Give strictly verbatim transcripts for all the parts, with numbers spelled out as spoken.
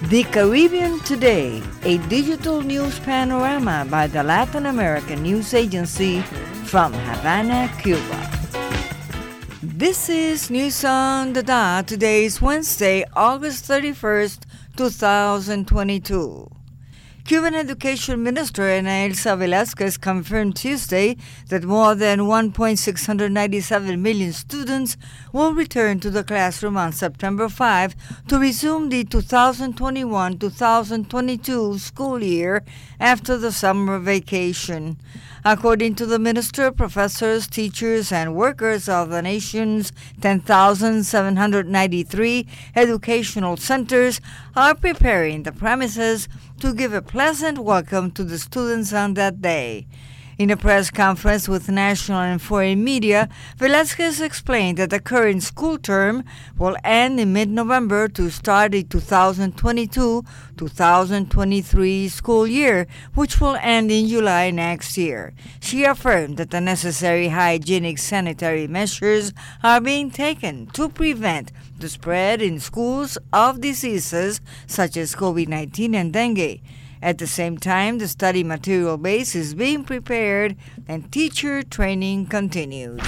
The Caribbean Today, a digital news panorama by the Latin American News Agency from Havana, Cuba. This is News on the Dot. Today is Wednesday, August thirty-first, twenty twenty-two. Cuban Education Minister Ana Elsa Velázquez confirmed Tuesday that more than one point six nine seven million students will return to the classroom on September fifth to resume the twenty twenty-one twenty twenty-two school year after the summer vacation. According to the minister, professors, teachers, and workers of the nation's ten thousand seven hundred ninety-three educational centers are preparing the premises to give a pleasant welcome to the students on that day. In a press conference with national and foreign media, Velázquez explained that the current school term will end in mid-November to start the twenty twenty-two twenty twenty-three school year, which will end in July next year. She affirmed that the necessary hygienic sanitary measures are being taken to prevent the spread in schools of diseases such as COVID nineteen and dengue. At the same time, the study material base is being prepared and teacher training continues.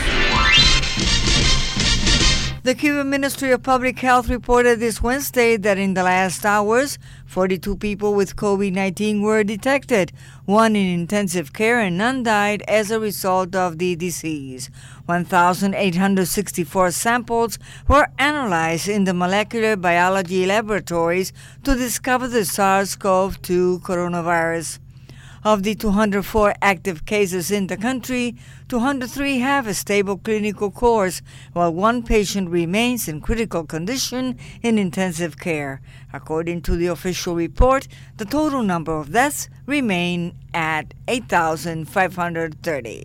The Cuban Ministry of Public Health reported this Wednesday that in the last hours, forty-two people with COVID nineteen were detected, one in intensive care, and none died as a result of the disease. one thousand eight hundred sixty-four samples were analyzed in the molecular biology laboratories to discover the SARS-C o V two coronavirus. Of the two hundred four active cases in the country, two hundred three have a stable clinical course, while one patient remains in critical condition in intensive care. According to the official report, the total number of deaths remain at eight thousand five hundred thirty.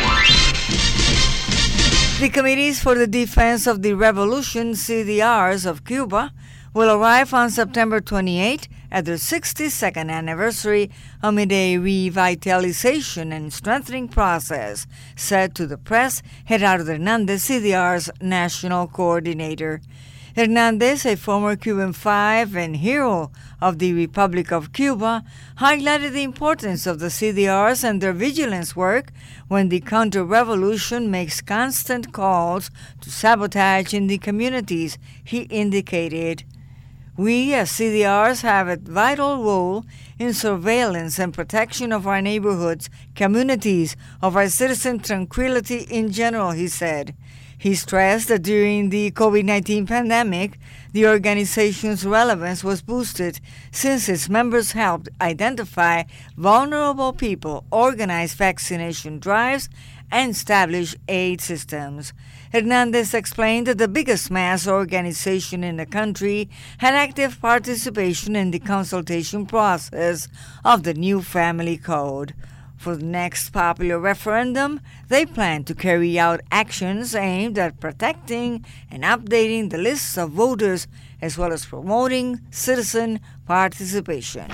The Committees for the Defense of the Revolution, C D Rs of Cuba, will arrive on September twenty-eighth at their sixty-second anniversary amid a revitalization and strengthening process, said to the press Gerardo Hernandez, C D R's national coordinator. Hernandez, a former Cuban Five and hero of the Republic of Cuba, highlighted the importance of the C D Rs and their vigilance work when the counter-revolution makes constant calls to sabotage in the communities, he indicated. We, as C D Rs, have a vital role in surveillance and protection of our neighborhoods, communities, of our citizen tranquility in general, he said. He stressed that during the COVID nineteen pandemic, the organization's relevance was boosted since its members helped identify vulnerable people, organize vaccination drives, and establish aid systems. Hernandez explained that the biggest mass organization in the country had active participation in the consultation process of the new family code. For the next popular referendum, they plan to carry out actions aimed at protecting and updating the lists of voters as well as promoting citizen participation.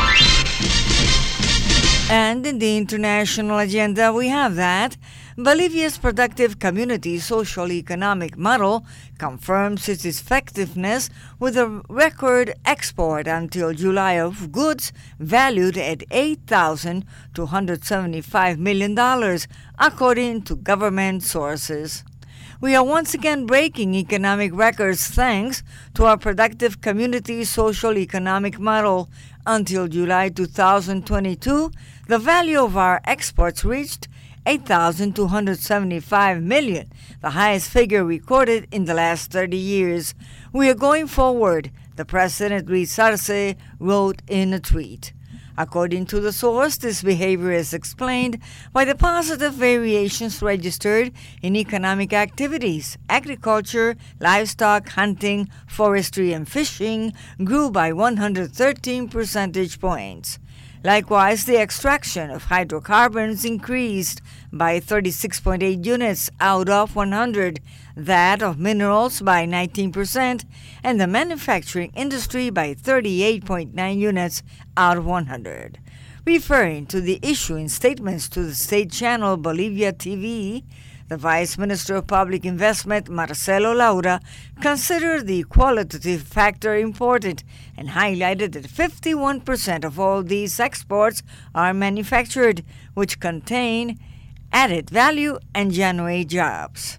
And in the international agenda, we have that Bolivia's productive community social-economic model confirms its effectiveness with a record export until July of goods valued at eight thousand two hundred seventy-five million dollars, according to government sources. We are once again breaking economic records thanks to our productive community social-economic model. Until July twenty twenty-two, the value of our exports reached eight thousand two hundred seventy-five million dollars, the highest figure recorded in the last thirty years. We are going forward, the President Luis Arce wrote in a tweet. According to the source, this behavior is explained by the positive variations registered in economic activities. Agriculture, livestock, hunting, forestry, and fishing grew by one hundred thirteen percentage points. Likewise, the extraction of hydrocarbons increased by thirty-six point eight units out of one hundred, that of minerals by nineteen percent, and the manufacturing industry by thirty-eight point nine units out of one hundred. Referring to the issue in statements to the state channel Bolivia T V, The Vice Minister of Public Investment, Marcelo Laura, considered the qualitative factor important and highlighted that fifty-one percent of all these exports are manufactured, which contain added value and generate jobs.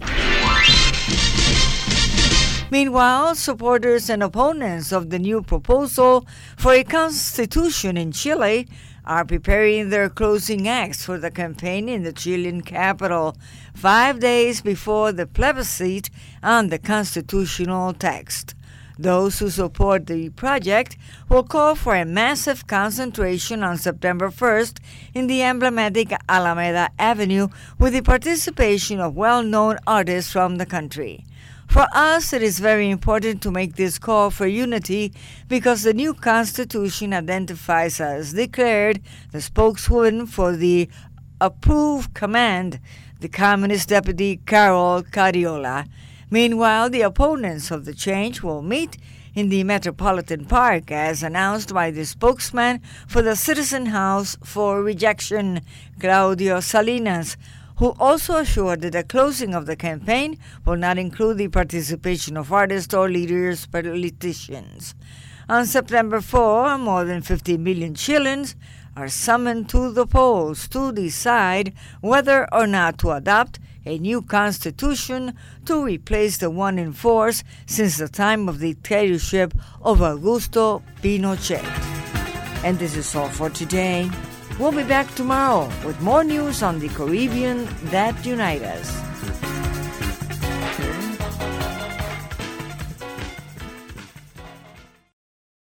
Meanwhile, supporters and opponents of the new proposal for a constitution in Chile are preparing their closing acts for the campaign in the Chilean capital, five days before the plebiscite on the constitutional text. Those who support the project will call for a massive concentration on September first in the emblematic Alameda Avenue with the participation of well-known artists from the country. For us, it is very important to make this call for unity because the new constitution identifies as declared the spokeswoman for the approved command, the Communist Deputy Carol Cariola. Meanwhile, the opponents of the change will meet in the Metropolitan Park as announced by the spokesman for the Citizen House for Rejection, Claudio Salinas, who also assured that the closing of the campaign will not include the participation of artists or leaders, politicians. On September fourth, more than fifty million Chileans are summoned to the polls to decide whether or not to adopt a new constitution to replace the one in force since the time of the dictatorship of Augusto Pinochet. And this is all for today. We'll be back tomorrow with more news on the Caribbean that unite us.